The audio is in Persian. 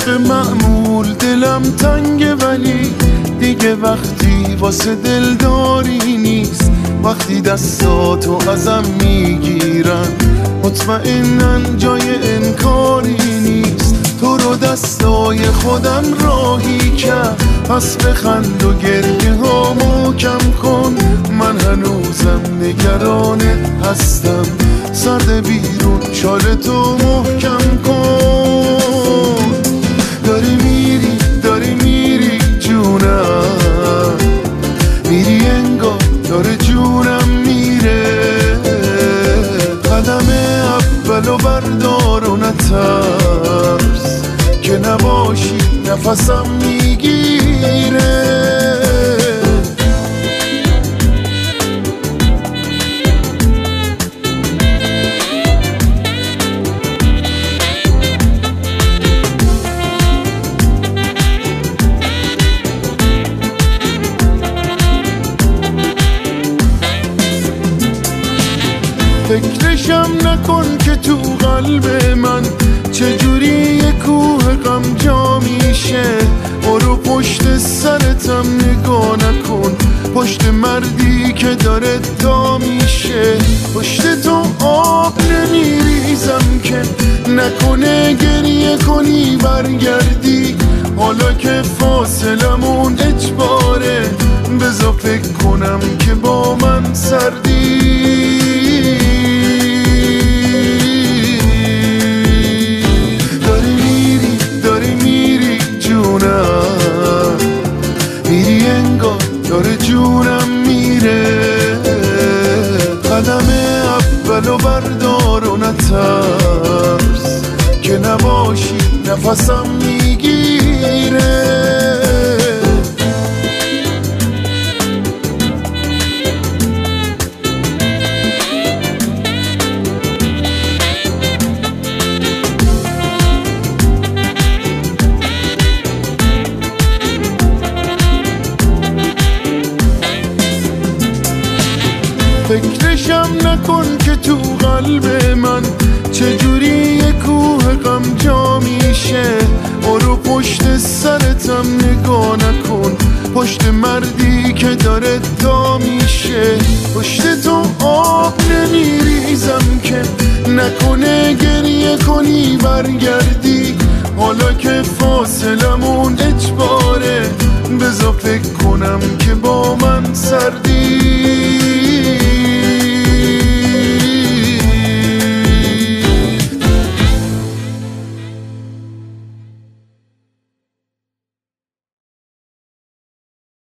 طبق معمول دلم تنگه، ولی دیگه وقتی واسه دلداری نیست. وقتی دستاتو ازم میگیرن مطمئنن جای انکاری نیست. تو رو دستای خودم راهی کرد، پس بخند و گریه هامو کم کن. من هنوزم نگرانت هستم، سرد بیرون شالتو محکم کن. داری میری جونم، میری انگار داره جونم میره. قدم اولو بردار و نترس که نباشی نفسم میگیره. فکرشم نکن که تو قلب من چجوری یه کوه غم جا میشه. برو پشت سرتم نگاه نکن، پشت مردی که داره تا میشه. پشت تو آب نمیریزم که نکنه گریه کنی برگردی. حالا که فاصلمون اجباره، بذار فکر کنم که با من سردی. میری انگار داره جونم میره. قدم اولو بردار و نترس که نباشی نفسم میگیره. فکرشم نکن که تو قلب من چجوری یه کوه غم جا میشه. برو پشت سرتم نگاه نکن، پشت مردی که داره تا میشه. پشت تو آب نمیریزم که نکنه گریه کنی برگردی. حالا که فاصلمون اجباره، بذار فکر کنم که با من سردی.